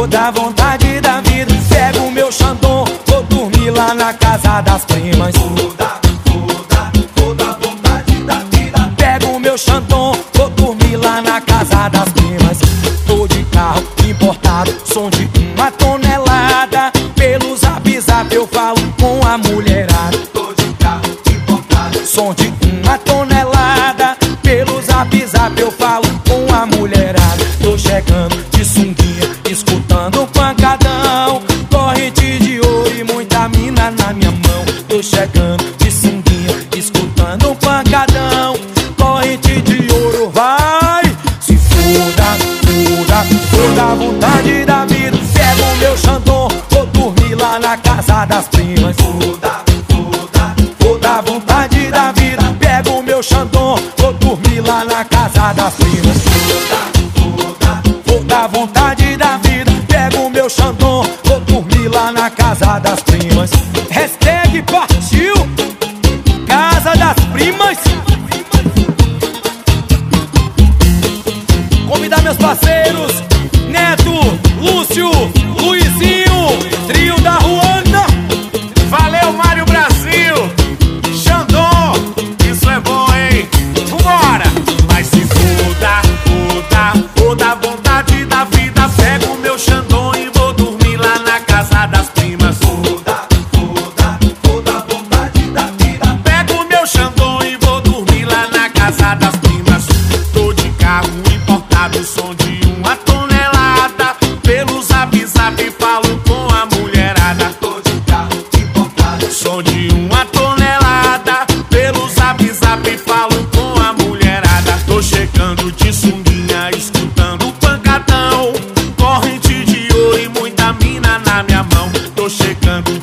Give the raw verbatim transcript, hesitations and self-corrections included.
vou dar vontade da vida. Pego o meu Xandão, vou dormir lá na casa das primas. Vou dar, vou dar, vou dar vontade da vida. Pego o meu Xandão, vou dormir lá na casa das primas. Tô de carro importado, som de uma tonelada. Pelo zap zap eu falo com a mulherada. Tô de carro importado, Som de uma tonelada. Pelo zap zap eu falo com a mulherada. Tô chegando de sunguinha, escutando um pancadão. Corrente de ouro e muita mina na minha mão. Tô chegando de sunguinha, escutando um pancadão. Corrente de ouro, vai! Se foda, foda, toda vontade da vida. Pego o meu Xandão, vou dormir lá na casa das primas. vou dar, vou dar, Vou dar vontade da vida. Pego o meu Xandão, vou dormir lá na casa das primas. vou dar, vou dar. Vou dar vontade da vida. Pego o meu Xandão, vou dormir lá na casa das primas. Hashtag partiu Casa das Primas. Convidar meus parceiros Neto, Lúcio, Luizinho, trio da Ruanda. Valeu, Mário Brasil! Xandão, isso é bom, hein? Vambora! Mas se foda, foda, foda vontade da vida. Pego o meu Xandão e vou dormir lá na casa das primas. Vou dar, vou dar, vou dar vontade da vida. Pego o meu Xandão e vou dormir lá na casa das primas. Tô de carro importado, som de uma tonelada. Pelo zap zap falo com a mulherada. Tô de carro importado, Som de uma tonelada. Pelo zap zap falo com a mulherada. Tô chegando de sunguinha, escutando o pancadão. Corrente de ouro e muita mina na minha mão. Tô chegando